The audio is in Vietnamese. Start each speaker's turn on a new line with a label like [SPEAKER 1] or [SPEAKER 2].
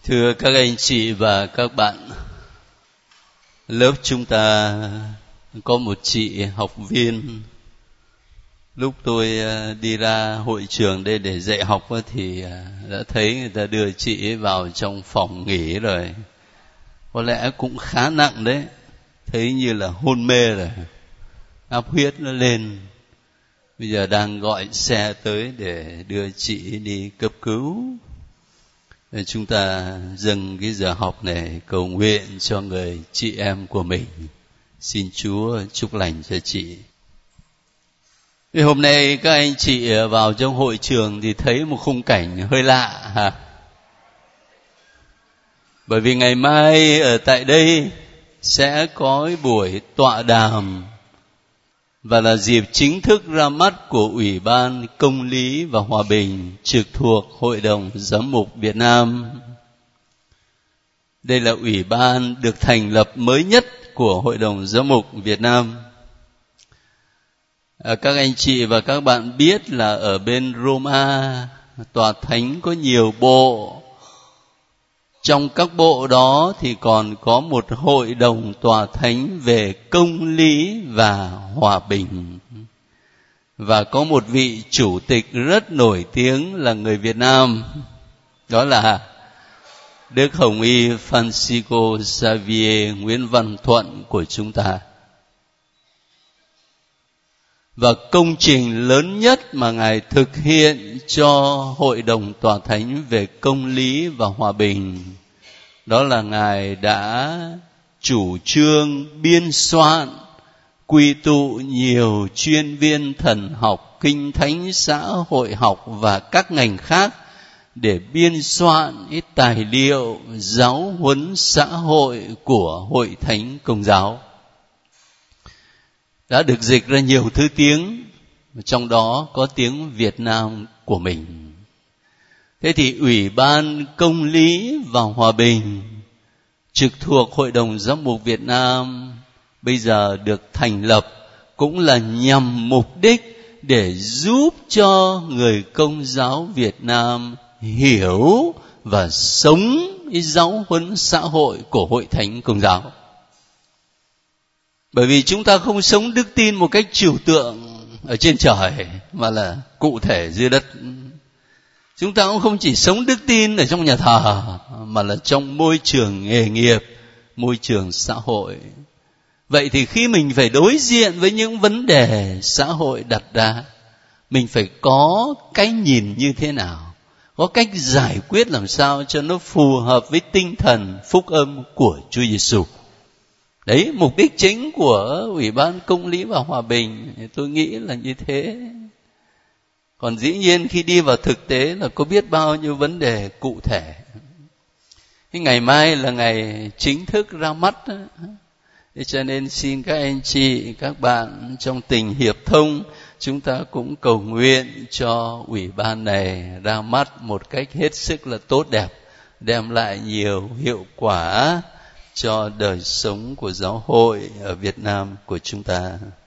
[SPEAKER 1] Thưa các anh chị và các bạn, lớp chúng ta có một chị học viên. Lúc tôi đi ra hội trường đây để dạy học thì đã thấy người ta đưa chị ấy vào trong phòng nghỉ rồi. Có lẽ cũng khá nặng đấy, thấy như là hôn mê rồi, áp huyết nó lên. Bây giờ đang gọi xe tới để đưa chị ấy đi cấp cứu. Chúng ta dâng cái giờ học này cầu nguyện cho người chị em của mình. Xin Chúa chúc lành cho chị. Vì hôm nay các anh chị vào trong hội trường thì thấy một khung cảnh hơi lạ hả? Bởi vì ngày mai ở tại đây sẽ có buổi tọa đàm và là dịp chính thức ra mắt của Ủy ban Công lý và Hòa bình trực thuộc Hội đồng Giám mục Việt Nam. Đây là ủy ban được thành lập mới nhất của Hội đồng Giám mục Việt Nam. Các anh chị và các bạn biết là ở bên Roma, tòa thánh có nhiều bộ. Trong các bộ đó thì còn có một hội đồng tòa thánh về công lý và hòa bình. Và có một vị chủ tịch rất nổi tiếng là người Việt Nam. Đó là Đức Hồng Y Francisco Xavier Nguyễn Văn Thuận của chúng ta. Và công trình lớn nhất mà Ngài thực hiện cho Hội đồng Tòa Thánh về Công lý và Hòa bình, đó là Ngài đã chủ trương biên soạn, quy tụ nhiều chuyên viên thần học, kinh thánh, xã hội học và các ngành khác để biên soạn cái tài liệu giáo huấn xã hội của Hội Thánh Công giáo. Đã được dịch ra nhiều thứ tiếng, trong đó có tiếng Việt Nam của mình. Thế thì Ủy ban Công lý và Hòa bình trực thuộc Hội đồng Giám mục Việt Nam bây giờ được thành lập cũng là nhằm mục đích để giúp cho người Công giáo Việt Nam hiểu và sống cái giáo huấn xã hội của Hội Thánh Công giáo. Bởi vì chúng ta không sống đức tin một cách trừu tượng ở trên trời mà là cụ thể dưới đất. Chúng ta cũng không chỉ sống đức tin ở trong nhà thờ mà là trong môi trường nghề nghiệp, môi trường xã hội. Vậy thì khi mình phải đối diện với những vấn đề xã hội đặt ra, mình phải có cái nhìn như thế nào, có cách giải quyết làm sao cho nó phù hợp với tinh thần phúc âm của Chúa Giêsu. Đấy, mục đích chính của Ủy ban Công lý và Hòa bình, tôi nghĩ là như thế. Còn dĩ nhiên khi đi vào thực tế là có biết bao nhiêu vấn đề cụ thể. Cái ngày mai là ngày chính thức ra mắt, thế cho nên xin các anh chị, các bạn trong tình hiệp thông, chúng ta cũng cầu nguyện cho ủy ban này ra mắt một cách hết sức là tốt đẹp, đem lại nhiều hiệu quả cho đời sống của giáo hội ở Việt Nam của chúng ta.